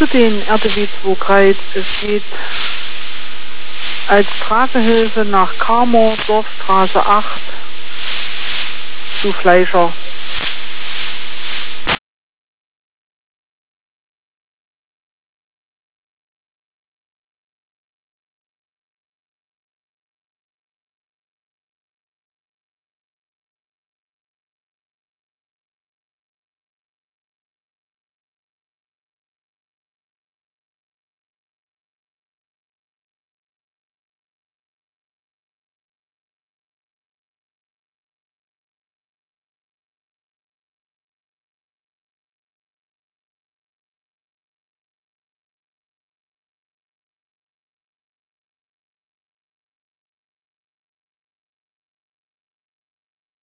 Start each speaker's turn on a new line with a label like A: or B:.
A: zu den RTW 23. Es geht als Tragehilfe nach Kamo, Dorfstraße 8 zu Fleischer.